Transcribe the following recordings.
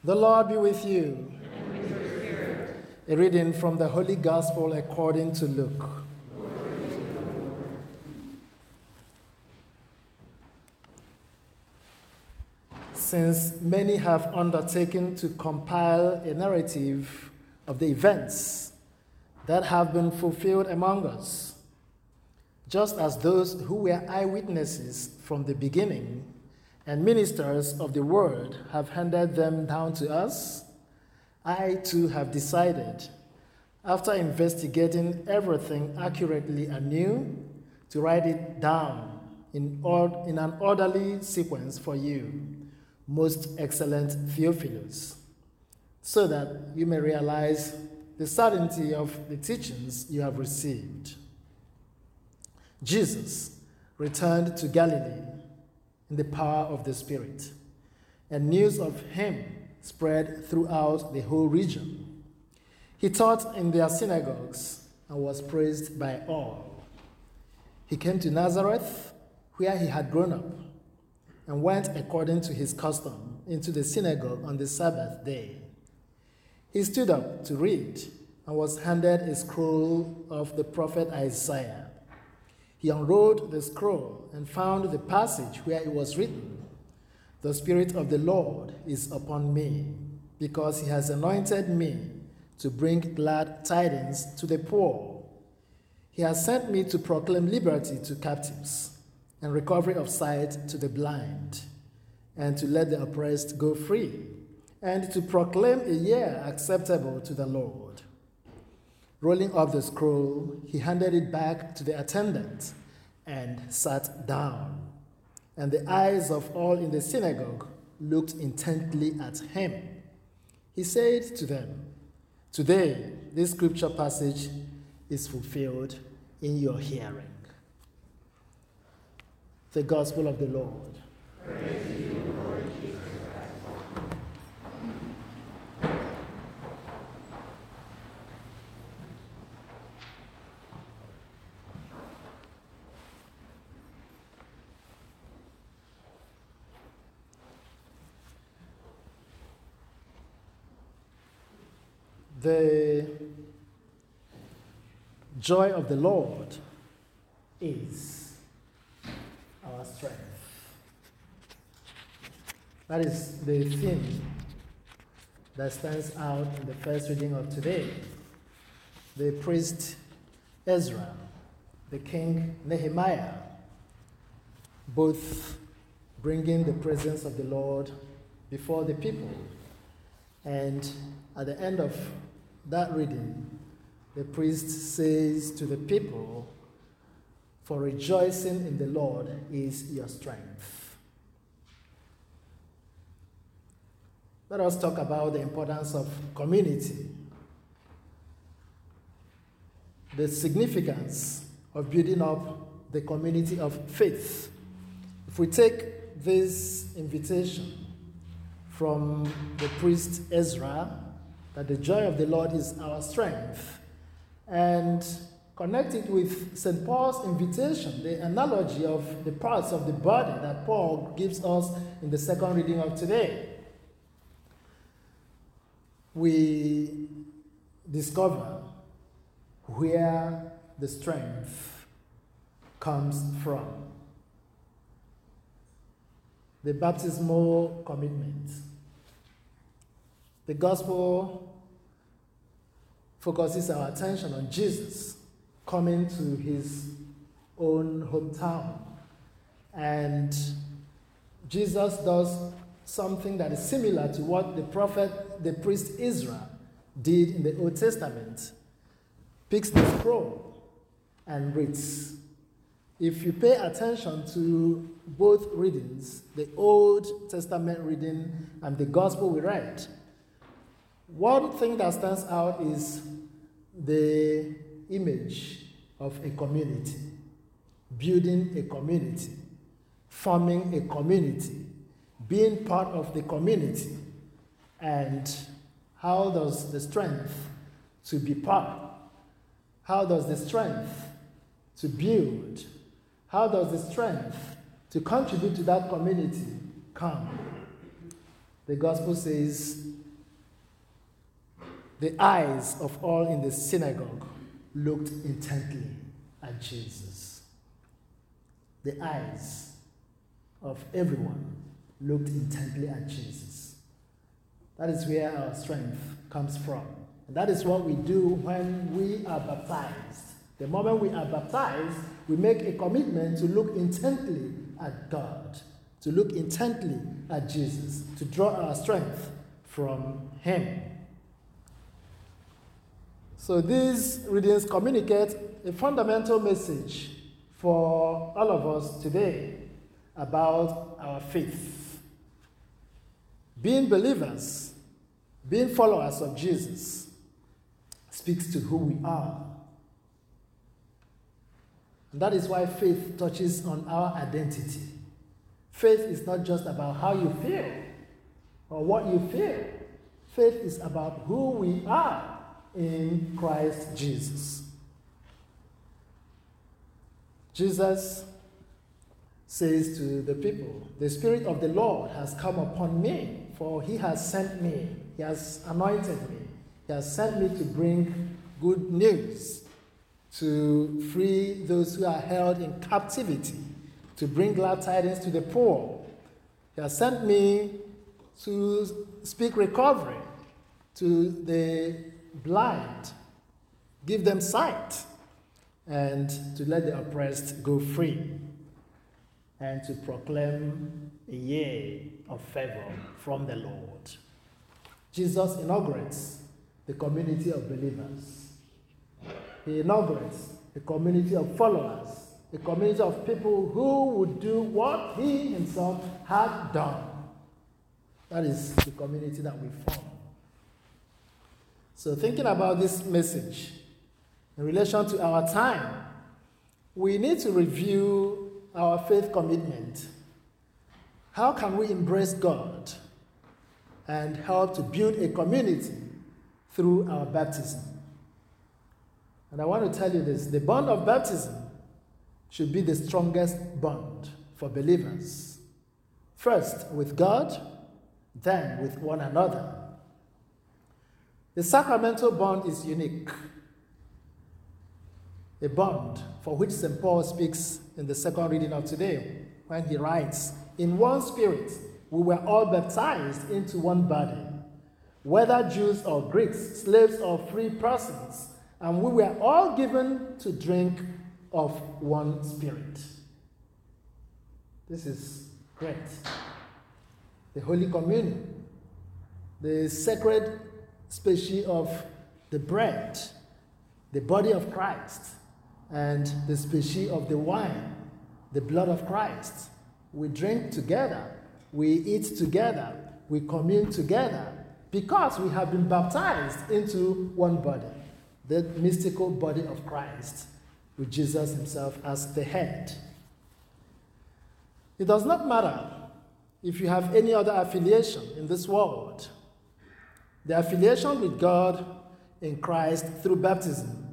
The Lord be with you. And with your spirit. A reading from the Holy Gospel according to Luke. Since many have undertaken to compile a narrative of the events that have been fulfilled among us, just as those who were eyewitnesses from the beginning and ministers of the word have handed them down to us, I too have decided, after investigating everything accurately anew, to write it down in an orderly sequence for you, most excellent Theophilus, so that you may realize the certainty of the teachings you have received. Jesus returned to Galilee in the power of the Spirit, and news of him spread throughout the whole region. He taught in their synagogues and was praised by all. He came to Nazareth, where he had grown up, and went according to his custom into the synagogue on the Sabbath day. He stood up to read and was handed a scroll of the prophet Isaiah. He unrolled the scroll and found the passage where it was written, "The Spirit of the Lord is upon me, because he has anointed me to bring glad tidings to the poor. He has sent me to proclaim liberty to captives and recovery of sight to the blind, and to let the oppressed go free, and to proclaim a year acceptable to the Lord." Rolling up the scroll, he handed it back to the attendant and sat down. And the eyes of all in the synagogue looked intently at him. He said to them, "Today, this scripture passage is fulfilled in your hearing." The Gospel of the Lord. Praise to you, Lord Jesus Christ. The joy of the Lord is our strength. That is the theme that stands out in the first reading of today. The priest Ezra, the king Nehemiah, both bringing the presence of the Lord before the people. And at the end of that reading, the priest says to the people, "For rejoicing in the Lord is your strength." Let us talk about the importance of community, the significance of building up the community of faith. If we take this invitation from the priest Ezra, that the joy of the Lord is our strength, and connect it with St. Paul's invitation, the analogy of the parts of the body that Paul gives us in the second reading of today, we discover where the strength comes from. The baptismal commitment. The gospel focuses our attention on Jesus coming to his own hometown. And Jesus does something that is similar to what the priest Ezra did in the Old Testament. Picks the scroll and reads. If you pay attention to both readings, the Old Testament reading and the gospel we read, one thing that stands out is the image of a community, building a community, forming a community, being part of the community, and how does the strength to be part, how does the strength to build, how does the strength to contribute to that community come? The gospel says The eyes of all in the synagogue looked intently at Jesus. The eyes of everyone looked intently at Jesus. That is where our strength comes from. And that is what we do when we are baptized. The moment we are baptized, we make a commitment to look intently at God, to look intently at Jesus, to draw our strength from Him. So these readings communicate a fundamental message for all of us today about our faith. Being believers, being followers of Jesus, speaks to who we are. And that is why faith touches on our identity. Faith is not just about how you feel or what you feel. Faith is about who we are in Christ Jesus. Jesus says to the people, "The Spirit of the Lord has come upon me, for He has sent me. He has anointed me. He has sent me to bring good news, to free those who are held in captivity, to bring glad tidings to the poor. He has sent me to speak recovery to the blind, give them sight, and to let the oppressed go free, and to proclaim a year of favor from the Lord." Jesus inaugurates the community of believers. He inaugurates a community of followers, a community of people who would do what He Himself had done. That is the community that we form. So thinking about this message in relation to our time, we need to review our faith commitment. How can we embrace God and help to build a community through our baptism? And I want to tell you this: the bond of baptism should be the strongest bond for believers. First with God, then with one another. The sacramental bond is unique, a bond for which St. Paul speaks in the second reading of today when he writes, "In one Spirit we were all baptized into one body, whether Jews or Greeks, slaves or free persons, and we were all given to drink of one Spirit." This is great. The Holy Communion, the sacred species of the bread, the body of Christ, and the species of the wine, the blood of Christ. We drink together, we eat together, we commune together, because we have been baptized into one body, the mystical body of Christ, with Jesus Himself as the head. It does not matter if you have any other affiliation in this world. The affiliation with God in Christ through baptism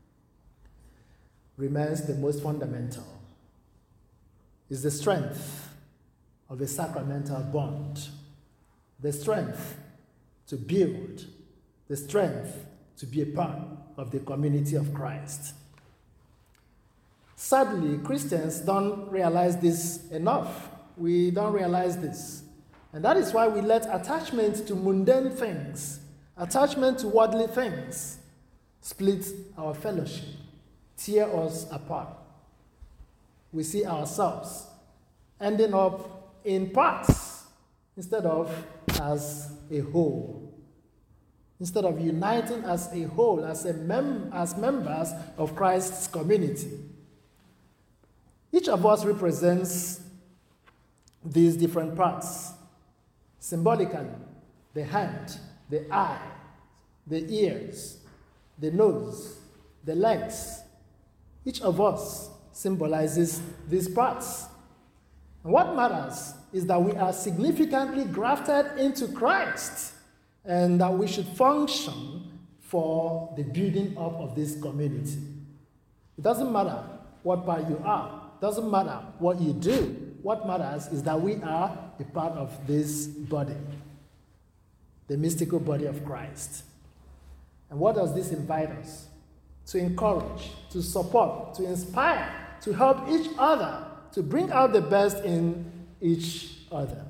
remains the most fundamental. It's the strength of a sacramental bond, the strength to build, the strength to be a part of the community of Christ. Sadly, Christians don't realize this enough. We don't realize this. And that is why we let attachment to mundane things, attachment to worldly things, split our fellowship, tear us apart. We see ourselves ending up in parts instead of as a whole. Instead of uniting as a whole, as members of Christ's community. Each of us represents these different parts. Symbolically, the hand, the eye, the ears, the nose, the legs. Each of us symbolizes these parts. And what matters is that we are significantly grafted into Christ and that we should function for the building up of this community. It doesn't matter what part you are. It doesn't matter what you do. What matters is that we are a part of this body, the mystical body of Christ. And what does this invite us? To encourage, to support, to inspire, to help each other, to bring out the best in each other.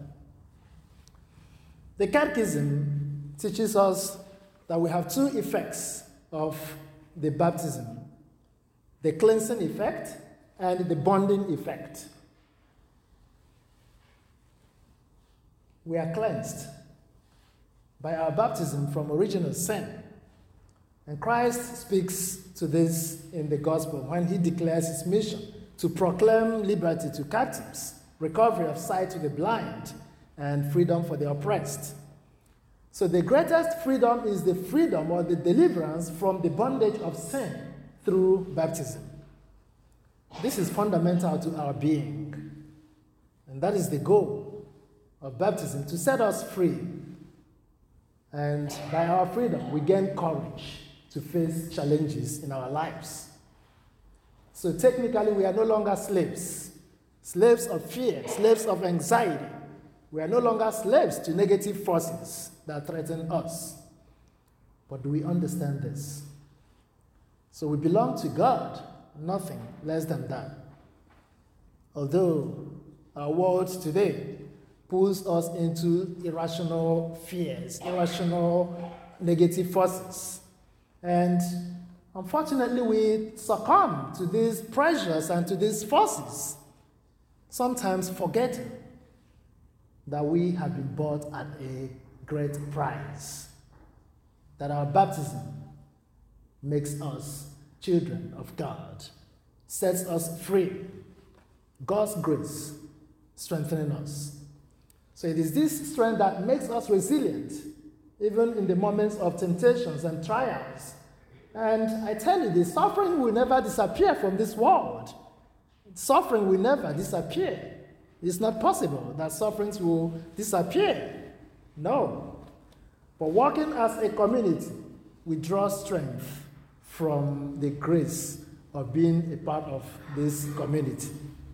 The Catechism teaches us that we have two effects of the baptism: the cleansing effect and the bonding effect. We are cleansed by our baptism from original sin. And Christ speaks to this in the gospel when he declares his mission to proclaim liberty to captives, recovery of sight to the blind, and freedom for the oppressed. So the greatest freedom is the freedom or the deliverance from the bondage of sin through baptism. This is fundamental to our being. And that is the goal of baptism, to set us free. And by our freedom, we gain courage to face challenges in our lives. So technically, we are no longer slaves. Slaves of fear, slaves of anxiety. We are no longer slaves to negative forces that threaten us. But do we understand this? So we belong to God, nothing less than that. Although our world today pulls us into irrational fears, irrational negative forces. And unfortunately, we succumb to these pressures and to these forces, sometimes forgetting that we have been bought at a great price, that our baptism makes us children of God, sets us free, God's grace strengthening us. So it is this strength that makes us resilient, even in the moments of temptations and trials. And I tell you, the suffering will never disappear from this world. Suffering will never disappear. It's not possible that sufferings will disappear. No. But working as a community, we draw strength from the grace of being a part of this community.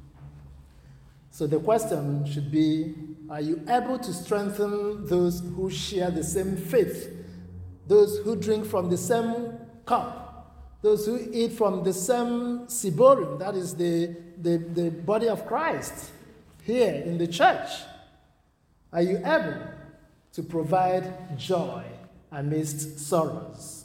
So the question should be, are you able to strengthen those who share the same faith, those who drink from the same cup, those who eat from the same ciborium, that is the body of Christ here in the church? Are you able to provide joy amidst sorrows?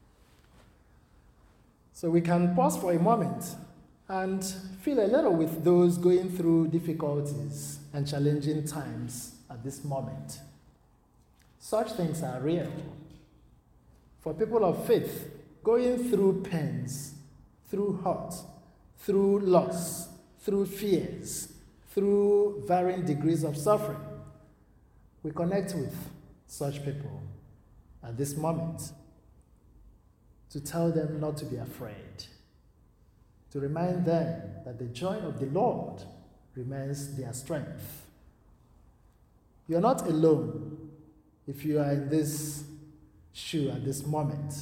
So we can pause for a moment and feel a little with those going through difficulties and challenging times at this moment. Such things are real. For people of faith, going through pains, through hurt, through loss, through fears, through varying degrees of suffering, we connect with such people at this moment to tell them not to be afraid, to remind them that the joy of the Lord remains their strength. You are not alone if you are in this shoe at this moment.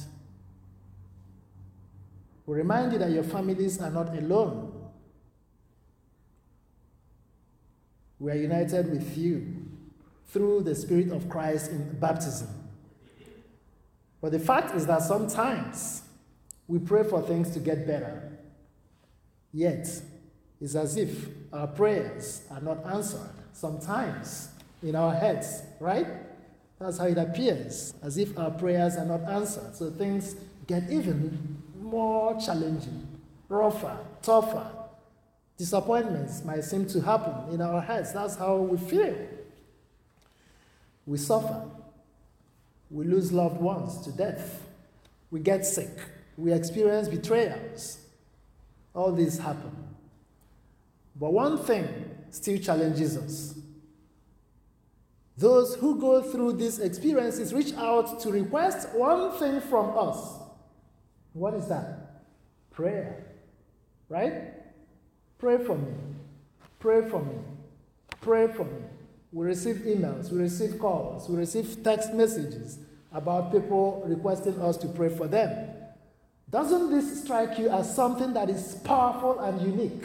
We remind you that your families are not alone. We are united with you through the Spirit of Christ in baptism. But the fact is that sometimes we pray for things to get better. Yet, it's as if our prayers are not answered sometimes in our heads, right? That's how it appears, as if our prayers are not answered. So things get even more challenging, rougher, tougher. Disappointments might seem to happen in our heads. That's how we feel. We suffer. We lose loved ones to death. We get sick. We experience betrayals. All these happen. But one thing still challenges us. Those who go through these experiences reach out to request one thing from us. What is that? Prayer. Right? Pray for me. Pray for me. Pray for me. We receive emails, we receive calls, we receive text messages about people requesting us to pray for them. Doesn't this strike you as something that is powerful and unique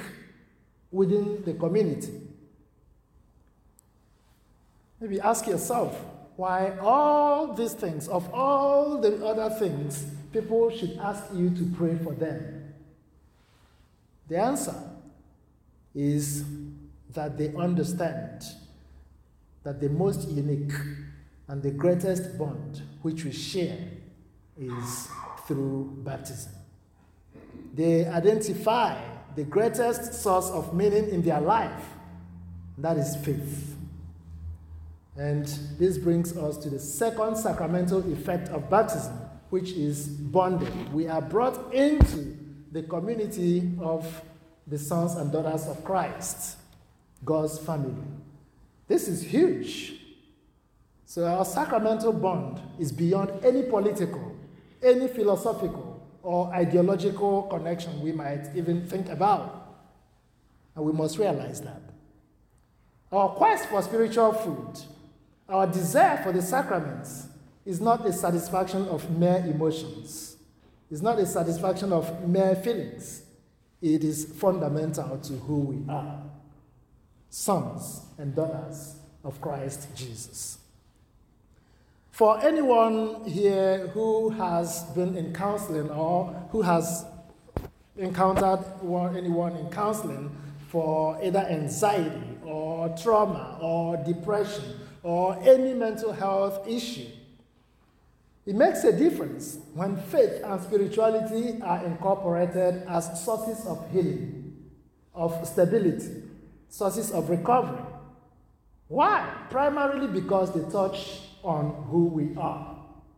within the community? Maybe ask yourself, why all these things, of all the other things, people should ask you to pray for them. The answer is that they understand that the most unique and the greatest bond which we share is through baptism. They identify the greatest source of meaning in their life, that is faith. And this brings us to the second sacramental effect of baptism, which is bonding. We are brought into the community of the sons and daughters of Christ, God's family. This is huge. So our sacramental bond is beyond any political, any philosophical, or ideological connection we might even think about. And we must realize that. Our quest for spiritual food, our desire for the sacraments, is not a satisfaction of mere emotions. It's not a satisfaction of mere feelings. It is fundamental to who we are, sons and daughters of Christ Jesus. For anyone here who has been in counseling or who has encountered anyone in counseling for either anxiety or trauma or depression or any mental health issue, it makes a difference when faith and spirituality are incorporated as sources of healing, of stability, sources of recovery. Why? Primarily because they touch on who we are.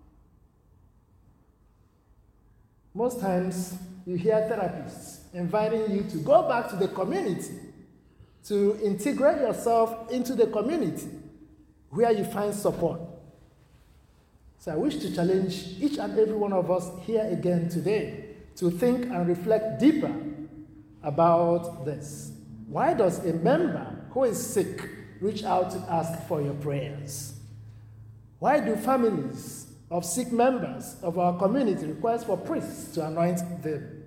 Most times you hear therapists inviting you to go back to the community, to integrate yourself into the community where you find support. So I wish to challenge each and every one of us here again today to think and reflect deeper about this. Why does a member who is sick reach out to ask for your prayers? Why do families of sick members of our community request for priests to anoint them?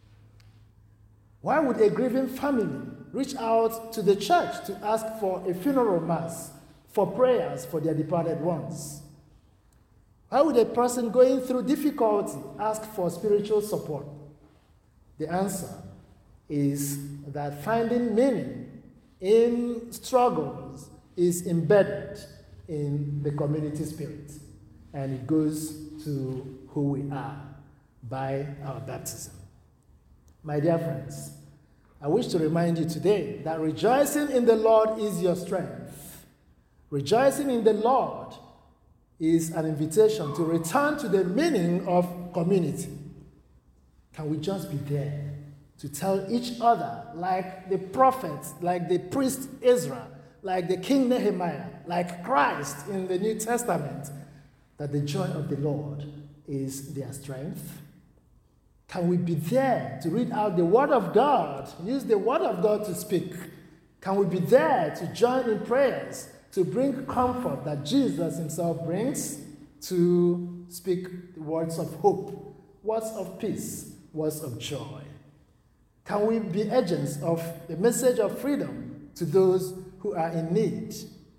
Why would a grieving family reach out to the church to ask for a funeral mass, for prayers for their departed ones? Why would a person going through difficulty ask for spiritual support? The answer is that finding meaning in struggles is embedded in the community spirit, and it goes to who we are by our baptism. My dear friends, I wish to remind you today that rejoicing in the Lord is your strength. Rejoicing in the Lord is an invitation to return to the meaning of community. Can we just be there to tell each other, like the prophets, like the priest Ezra, like the King Nehemiah, like Christ in the New Testament, that the joy of the Lord is their strength? Can we be there to read out the Word of God, use the Word of God to speak? Can we be there to join in prayers, to bring comfort that Jesus himself brings, to speak words of hope, words of peace, words of joy? Can we be agents of the message of freedom to those who are in need?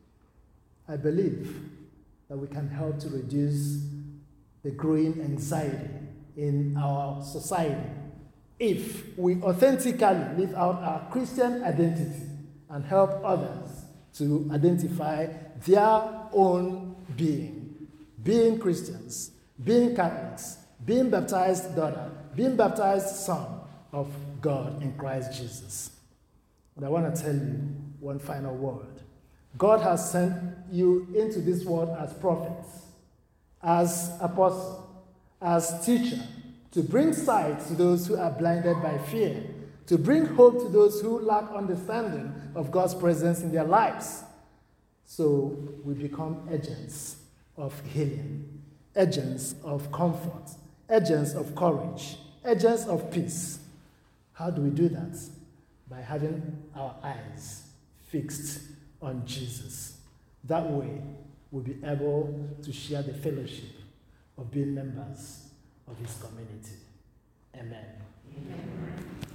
I believe that we can help to reduce the growing anxiety in our society if we authentically live out our Christian identity and help others to identify their own being Christians, being Catholics, being baptized daughter, being baptized son of God in Christ Jesus. But I want to tell you one final word. God has sent you into this world as prophets, as apostle, as teacher, to bring sight to those who are blinded by fear, to bring hope to those who lack understanding of God's presence in their lives. So we become agents of healing, agents of comfort, agents of courage, agents of peace. How do we do that? By having our eyes fixed on Jesus. That way, we'll be able to share the fellowship of being members of his community. Amen. Amen.